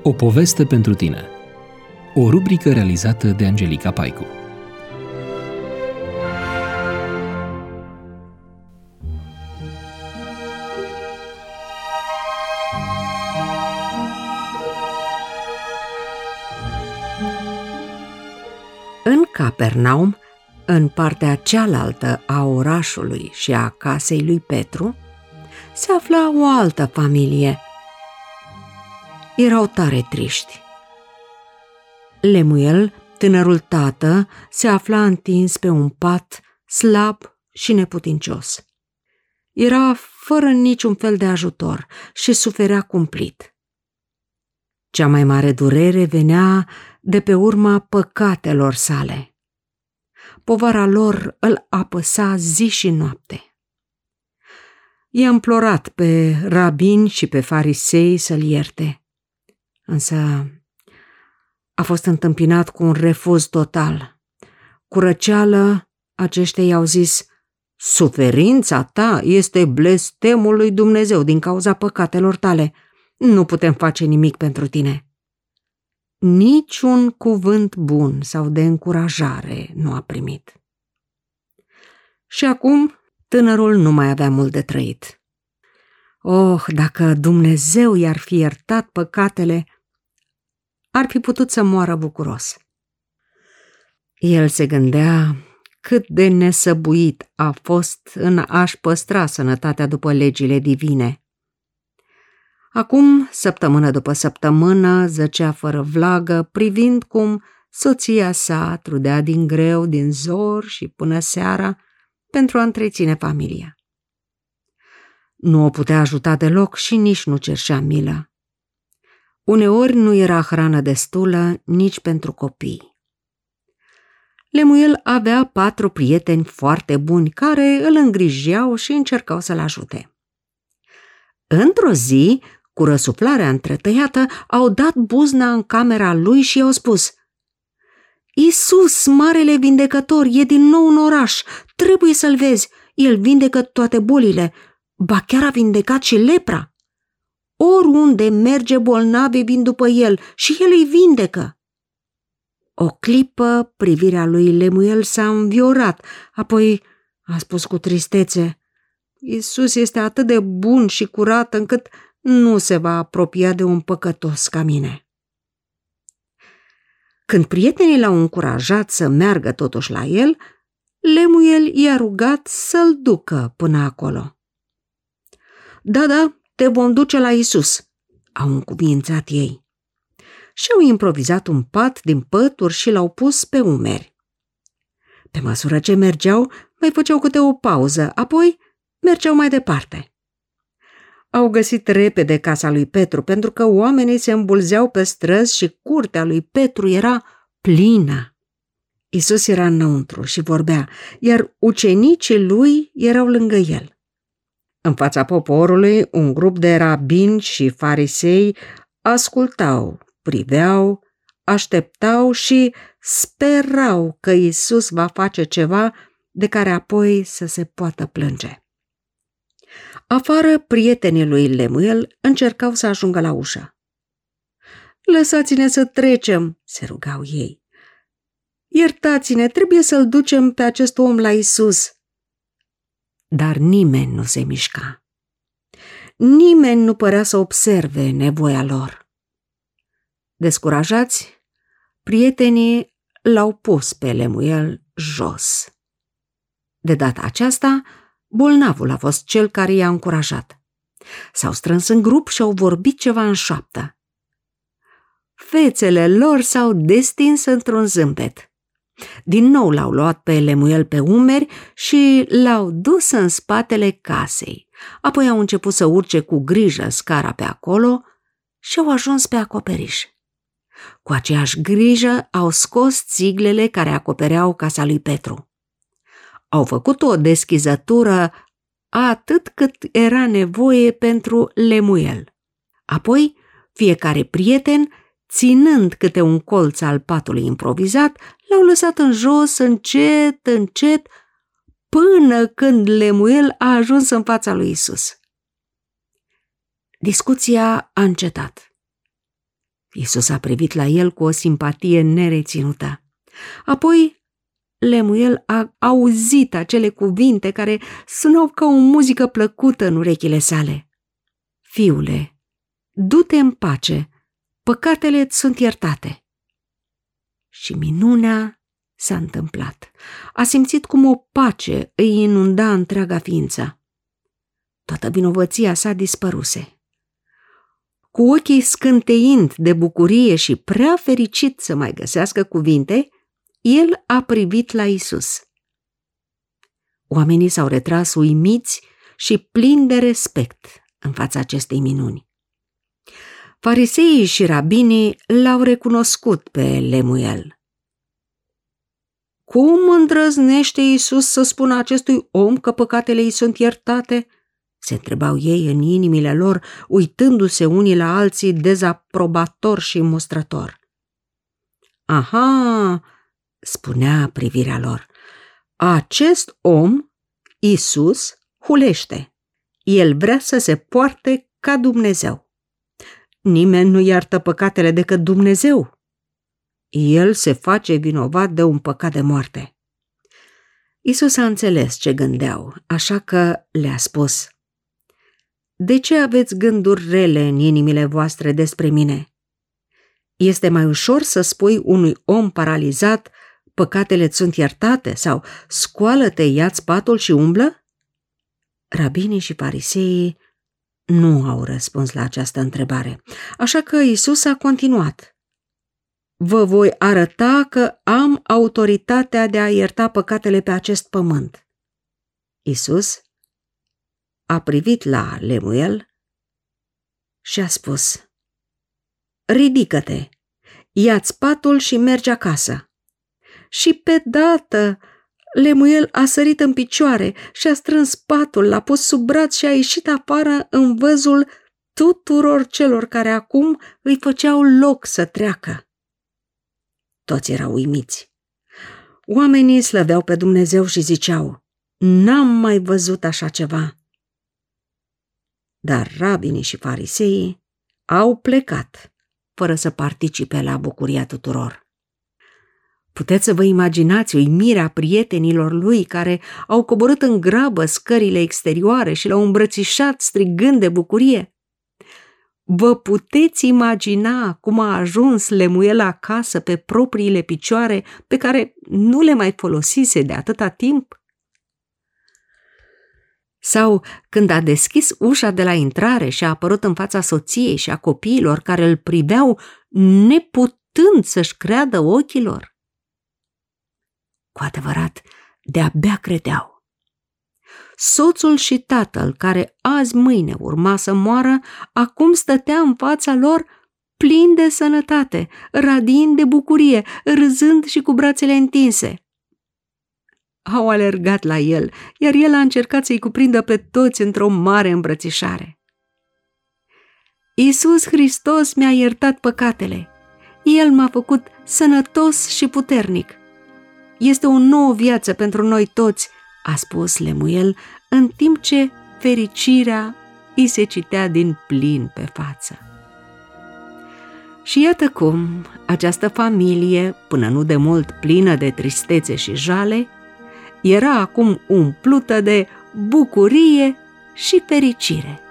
O poveste pentru tine. O rubrică realizată de Angelica Paicu. În Capernaum, în partea cealaltă a orașului și a casei lui Petru, se afla o altă familie. Erau tare triști. Lemuel, tânărul tată, se afla întins pe un pat, slab și neputincios. Era fără niciun fel de ajutor și suferea cumplit. Cea mai mare durere venea de pe urma păcatelor sale. Povara lor îl apăsa zi și noapte. I-a implorat pe rabini și pe farisei să-l ierte, însă a fost întâmpinat cu un refuz total. Cu răceală, aceștia i-au zis: "Suferința ta este blestemul lui Dumnezeu din cauza păcatelor tale. Nu putem face nimic pentru tine." Niciun cuvânt bun sau de încurajare nu a primit. Și acum tânărul nu mai avea mult de trăit. Dacă Dumnezeu i-ar fi iertat păcatele, ar fi putut să moară bucuros. El se gândea cât de nesăbuit a fost în a-și păstra sănătatea după legile divine. Acum, săptămână după săptămână, zăcea fără vlagă, privind cum soția sa trudea din greu, din zor și până seara, pentru a întreține familia. Nu o putea ajuta deloc și nici nu cerșea milă. Uneori nu era hrană destulă nici pentru copii. Lemuel avea 4 prieteni foarte buni care îl îngrijeau și încercau să-l ajute. Într-o zi, cu răsuflarea întretăiată, au dat buzna în camera lui și i-au spus: "Iisus, marele vindecător, e din nou în oraș, trebuie să-l vezi, el vindecă toate bolile, ba chiar a vindecat și lepra. Oriunde merge bolnavii vin după el și el îi vindecă." O clipă privirea lui Lemuel s-a înviorat, apoi a spus cu tristețe: "Iisus este atât de bun și curat încât nu se va apropia de un păcătos ca mine." Când prietenii l-au încurajat să meargă totuși la el, Lemuel i-a rugat să-l ducă până acolo. Da, te vom duce la Iisus," au încuvințat ei. Și-au improvizat un pat din pături și l-au pus pe umeri. Pe măsură ce mergeau, mai făceau câte o pauză, apoi mergeau mai departe. Au găsit repede casa lui Petru, pentru că oamenii se îmbulzeau pe străzi și curtea lui Petru era plină. Iisus era înăuntru și vorbea, iar ucenicii lui erau lângă el. În fața poporului, un grup de rabini și farisei ascultau, priveau, așteptau și sperau că Iisus va face ceva de care apoi să se poată plânge. Afară, prietenii lui Lemuel încercau să ajungă la ușă. "Lăsați-ne să trecem," se rugau ei. "Iertați-ne, trebuie să-l ducem pe acest om la Iisus." Dar nimeni nu se mișca. Nimeni nu părea să observe nevoia lor. Descurajați, prietenii l-au pus pe Lemuel jos. De data aceasta, bolnavul a fost cel care i-a încurajat. S-au strâns în grup și au vorbit ceva în șoaptă. Fețele lor s-au destins într-un zâmbet. Din nou l-au luat pe Lemuel pe umeri și l-au dus în spatele casei. Apoi au început să urce cu grijă scara pe acolo și au ajuns pe acoperiș. Cu aceeași grijă au scos țiglele care acopereau casa lui Petru. Au făcut o deschizătură atât cât era nevoie pentru Lemuel. Apoi, fiecare prieten, ținând câte un colț al patului improvizat, l-au lăsat în jos, încet, încet, până când Lemuel a ajuns în fața lui Iisus. Discuția a încetat. Iisus a privit la el cu o simpatie nereținută. Apoi Lemuel a auzit acele cuvinte care sunau ca o muzică plăcută în urechile sale. Fiule, du-te în pace, păcatele-ți sunt iertate. Și minunea s-a întâmplat. A simțit cum o pace îi inunda întreaga ființă. Toată vinovăția sa dispăruse. Cu ochii scânteind de bucurie și prea fericit să mai găsească cuvinte, el a privit la Iisus. Oamenii s-au retras uimiți și plini de respect în fața acestei minuni. Fariseii și rabinii l-au recunoscut pe Lemuel. Cum îndrăznește Iisus să spună acestui om că păcatele îi sunt iertate? Se întrebau ei în inimile lor, uitându-se unii la alții dezaprobator și mustrător. Aha, spunea privirea lor, acest om, Iisus, hulește. El vrea să se poarte ca Dumnezeu. Nimeni nu iartă păcatele decât Dumnezeu. El se face vinovat de un păcat de moarte. Iisus a înțeles ce gândeau, așa că le-a spus: De ce aveți gânduri rele în inimile voastre despre mine? Este mai ușor să spui unui om paralizat, păcatele sunt iertate, sau scoală-te, ia-ți patul și umblă? Rabinii și fariseii nu au răspuns la această întrebare, așa că Iisus a continuat: Vă voi arăta că am autoritatea de a ierta păcatele pe acest pământ. Iisus a privit la Lemuel și a spus: Ridică-te, ia-ți patul și mergi acasă. Și pe dată Lemuel a sărit în picioare și a strâns patul, l-a pus sub braț și a ieșit afară în văzul tuturor celor care acum îi făceau loc să treacă. Toți erau uimiți. Oamenii slăveau pe Dumnezeu și ziceau: N-am mai văzut așa ceva. Dar rabinii și fariseii au plecat fără să participe la bucuria tuturor. Puteți să vă imaginați uimirea prietenilor lui care au coborât în grabă scările exterioare și l-au îmbrățișat strigând de bucurie? Vă puteți imagina cum a ajuns Lemuel acasă pe propriile picioare pe care nu le mai folosise de atâta timp? Sau când a deschis ușa de la intrare și a apărut în fața soției și a copiilor care îl priveau neputând să-și creadă ochilor? Cu adevărat, de-abia credeau. Soțul și tatăl, care azi-mâine urma să moară, acum stătea în fața lor plin de sănătate, radiind de bucurie, râzând și cu brațele întinse. Au alergat la el, iar el a încercat să-i cuprindă pe toți într-o mare îmbrățișare. Iisus Hristos mi-a iertat păcatele. El m-a făcut sănătos și puternic. Este o nouă viață pentru noi toți, a spus Lemuel, în timp ce fericirea îi se citea din plin pe față. Și iată cum această familie, până nu de mult plină de tristețe și jale, era acum umplută de bucurie și fericire.